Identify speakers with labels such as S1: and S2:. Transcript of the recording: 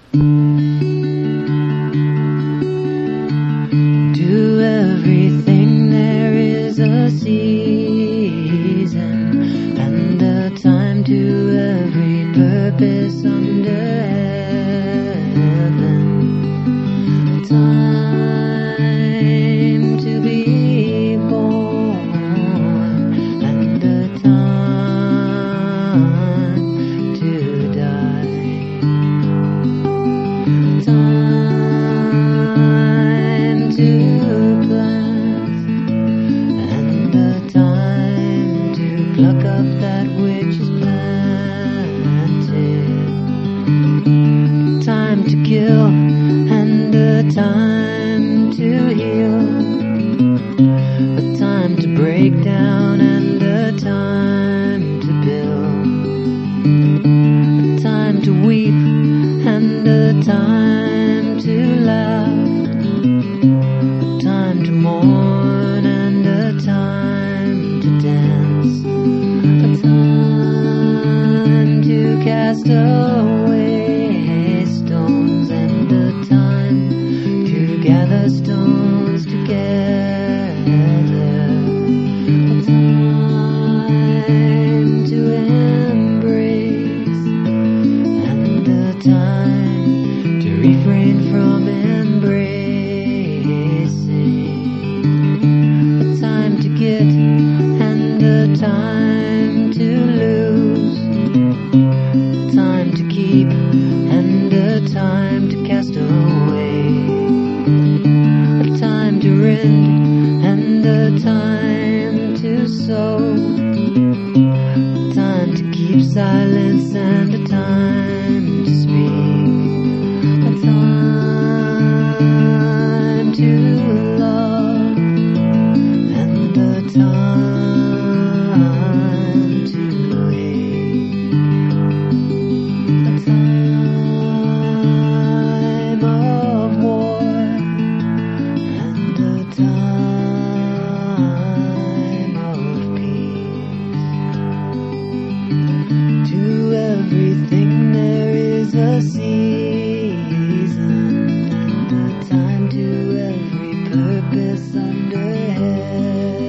S1: To everything there is a season and a time, to every purpose under heaven. A time to be born and a time to die. A time to plant and a time to pluck up that which is planted. Time to kill and a time to heal. A time to break down and a time to build. A time to weep and a time to laugh. A time to mourn and a time to dance. A time to cast away stones and a time to gather stones together. A time to embrace and a time to refrain from embracing. A time to get and a time to lose. A time to keep and a time to cast away. A time to rend and a time to sow. A time to keep silence and a time to speak. A time to love and a time to hate. A time of war and a time of peace. To everything there is a season and a time, to every purpose under heaven.